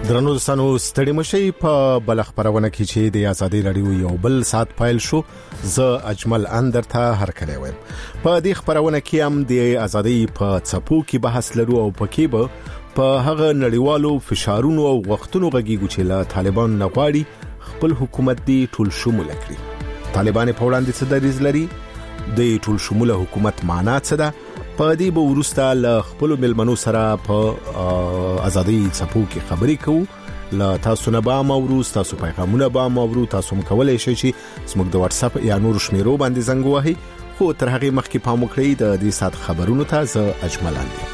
درنو دوستانو ستړي مشي په بل خبرونه کې چې د آزادۍ رادیو یو بل سات پایل شو ز اجمل اندرته هر کله وایم په دې خبرونه کې هم د آزادۍ په څپو کې بحث لرو او پکې به په هغه نړیوالو فشارونو او وختونو غږیږو چې لا طالبان نغواړي خپل حکومت دی ټول شمول کړي. طالبان په وړاندې څه دریځ لري؟ د ټول شمول حکومت معنا څه ده؟ په دې به ورسته له خپل ملمنو سره په آزادۍ څپو کې خبرې کوو. له تاسو نه به مورو، تاسو پیغامونه به مورو، تاسو مکولای شئ چې زموږ د واتس اپ یا نور شمیرو باندې زنګ وهئ. خو تر هغه مخکې پام وکړئ د دې سات خبرونو ته ز اجمل اندرته.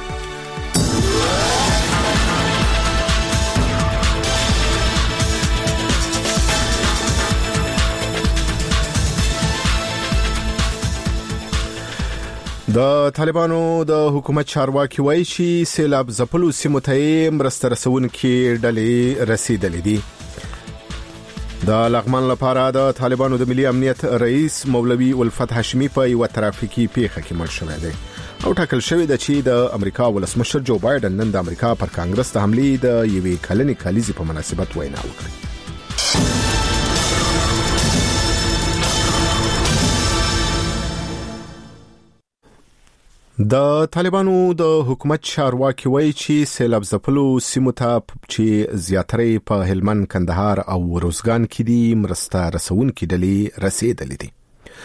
د طالبانو د حکومت چارواکي وایي چې سیلاب ځپلو سیمو ته مرسته رسونکي ډلې رسیدلې دي. د لغمان لپاره د طالبانو د ملي امنیت رئیس مولوي الفتح هاشمي په یو ترافیکي پیښه کې مړ شوی دی او ټاکل شوی دی چې د امریکا ولسمشر جو بایدن نن د امریکا پر کانګرس د حملې د یوې کلنې کلیزې په مناسبت وینا وکړه. د طالبانو د حکومت چارواکي وایي چې سیلاب ځپلو سیمو ته چې زیاتره په هلمند، کندهار او روزګان کې دي مرسته رسونکي ډلې رسیدلې دي.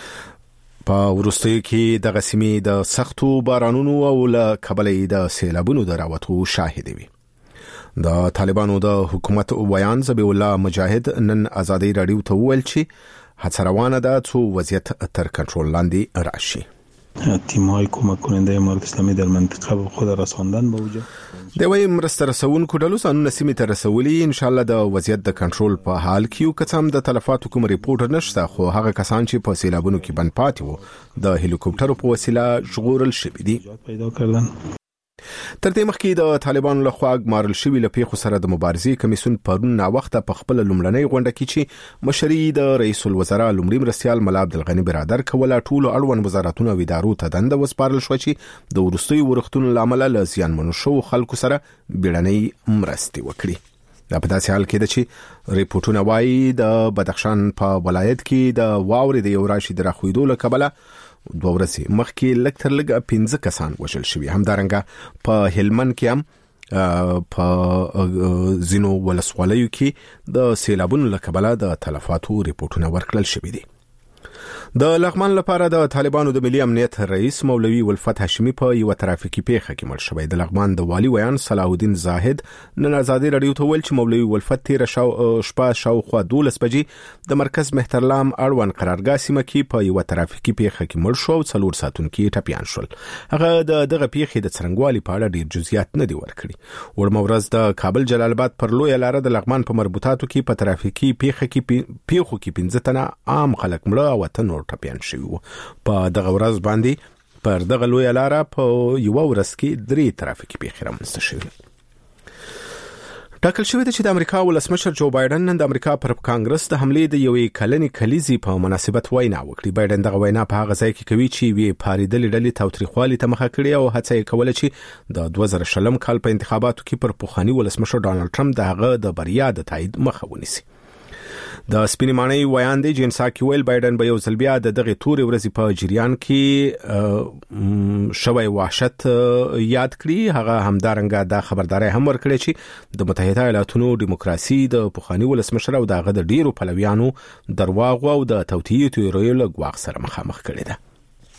په وروستیو کې د سیمې د سختو بارانونو او له کبله د سیلابونو د راوتو شاهد وي. د طالبانو د حکومت ویان ذبیح الله مجاهد نن آزادۍ رادیو ته وویل چې هڅه روانه ده چې وضعیت تر کنټرول لاندې راشي. تیم‌های کمک کننده امارت اسلامی در منطقه به خود رساندن به وجه د وای مرسته رسونکو ډلو ځانونه سیمې ته رسولي. ان شاء الله د وضعیت د کنټرول په حال کې یو کڅم د تلفاتو کوم ریپورت نشته، خو هغه کسان چې په سیلابونو کې بند پاتې وو د هلیکوپټرو په وسیله ژغورل شوي دي. پیدا کردن تر دې مخکې د طالبانو له خوا ګمارل شوي له پیښو سره د مبارزې کمیسیون پرون ناوخته په خپل لومړنۍ غونډه کې چې مشري د رئیس الوزرا لومړي مرستیال ملا عبدالغني برادر کوله ټولو اړوند وزارتونو او ادارو ته دنده وسپارل شو چې د وروستیو ورښتونو لامل له زیانمنو شو خلکو سره بیړنۍ مرستې وکړي. دا په داسې حال کې ده چې ریپورتونه وایي د بدخشان په ولایت کې د واورې د یو راشي د راخویدو له کبله 2 ورځې مخکې لږ تر لږه 15 کسان وژل شوي. همدارنګه په هلمند کې هم په زینو ولسوالیو کې د سیلابونو له کبله د تلفاتو ریپورتونه ورکړل شوي دي. د لغمان لپاره د طالبانو د ملي امنیت رئیس مولوي الفتح هاشمي په یو ترافیکي پیښه کې مړ شوی. د لغمان د والی ویان صلاح الدین زاهد نن آزادۍ رادیو ته ویل چې مولوي الفتح تیر شپه شاوخوا 12 بجې د مرکز مهترلام اړوند قرارګاه سیمه کې په یو ترافیکي پیښه کې مړ شو او 4 ساعتونو کې ټپیان شول. هغه دغه پیښې د څرنګوالي په اړه ډیر جزئیات نه دی ورکړي. وړمه ورځ د کابل جلال آباد پر لوی لار د لغمان په مربوطاتو کې په ترافیکي پیښو کې 15 تنه عام خلک مړه او ته ټپیان شوي. په دغه ورځ باندې پر دغه لوی لار په یو ورځ کې 3 ترافیکي پیښې رامنځته شوې. ټاکل شوی دی چې د امریکا ولسمشر جو بایدن نن د امریکا پر کانګرس د حملې د یوې کلنې کلیزې په مناسبت وینا وکړي. بایدن دغه وینا په هغه ځای کې کوي چې وی پاریدلې ډلې تاوتریخوالي ته مخه کړې او هڅه یې کوله چې د 2020 کال په انتخاباتو کې پر پوخانی ولسمشر ډانلډ ټرمپ دغه د بریا د تایید مخه ونیسي. د سپینې معنی ویان دی جنسا کې ویل بایدن به یو ځل بیا د دغه تورې ورځې په جریان کې شوی وحشت یاد کړي. هغه همدارنګه دا خبرداري هم ورکړي چې د متحده ایالاتونو دیموکراسي د پوخانی ولسمشر او دغه د ډیرو پلویانو درواغ او د توطئې تیوریو له غواخ سره مخامخ کړي ده.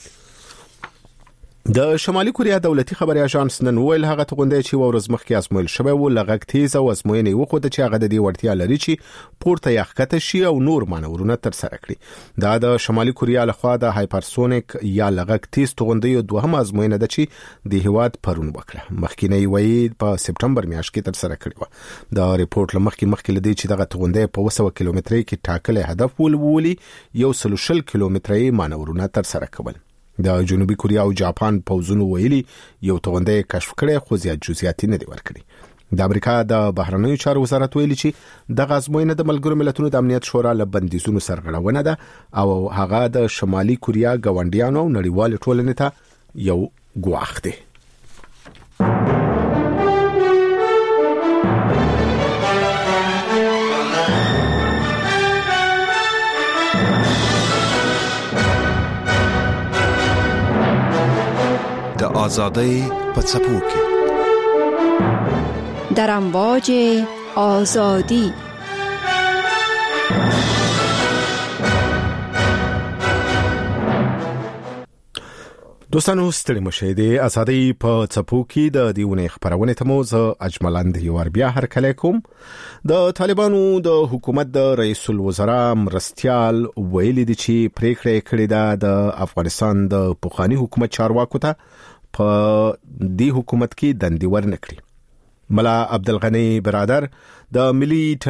د شمالي کوریا دولتي خبري اژانس نن ویل هغه توغندې چې ورځ مخکې ازمویل شوی و لغک تیز او ازموینې وخت چې هغه د دې وړتیا لري چې پورته یخکته شي او نور مانورونه تر سره کړي. دا د شمالي کوریا لخوا د هایپرسونیک یا لغک تیز توغندې دوهم ازموینه ده چې د هیواد پرون وکړه. مخکینی وایي په سپټمبر میاشت کې تر سره کړی و. دا ریپورت لمخکې لدی چې دغه توغندې په 100 کیلومتري کې ټاکل هدف ولولي 130 کیلومتري مانورونه تر سره کول. د جنوبي کوریا او جاپان پوزونو ویلي یو توغندې کشف کړي خو زیات جزئیات نه دي ورکړي. د امریکا د بهرنیو چارو وزارت ویلي چې د غازموینه د ملګرو ملتونو د امنیت شورا له بندیزونو سرغړونه ده او هغه د شمالي کوریا ګاونډیانو او نړیوال ټولنې ته یو ګواښ دی. آزادی په څپو کې در امواج آزادی. دوستانو ستړي مشه د ازادي په څپو کې د دیونه خبرونه ته مو زه اجملند یو بیا هر کله کوم. د طالبانو د حکومت د رئیس الوزرا مرستيال ویل دي چې پریکړه کړې ده د افغانستان د پخوانی حکومت چارواکو ته په دې حکومت کې دندې ورنکړي. ملا عبدالغنی برادر د ملي